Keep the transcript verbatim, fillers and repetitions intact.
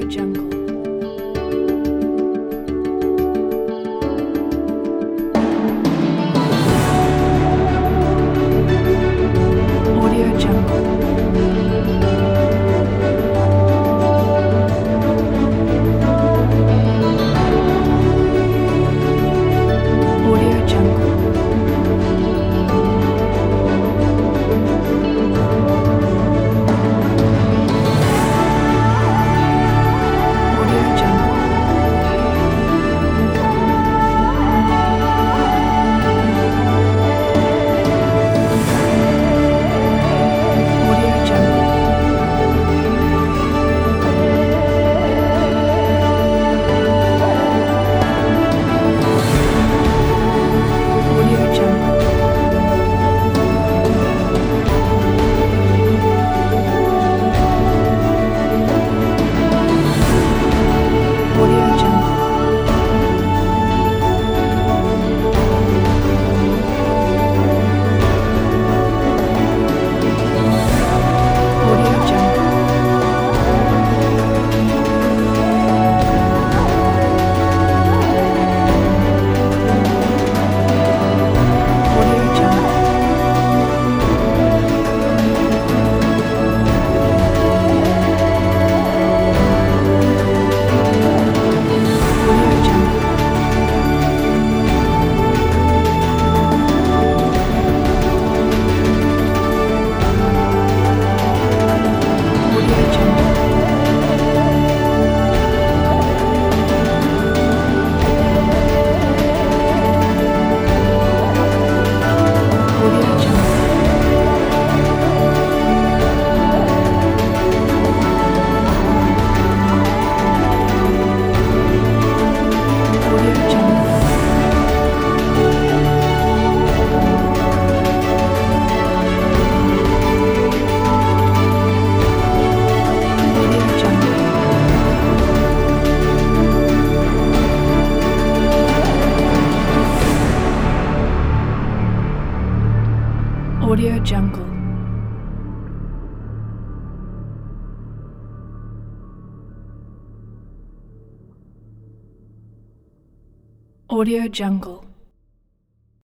Jungle. Audio Jungle. Audio Jungle. Audio Jungle. Audio Jungle. Audio Jungle. Audio Jungle. Audio Jungle. Audio Jungle. Audio Jungle. Audio Jungle. Audio Jungle. Audio Jungle. Audio Jungle. Audio Jungle. Audio Jungle.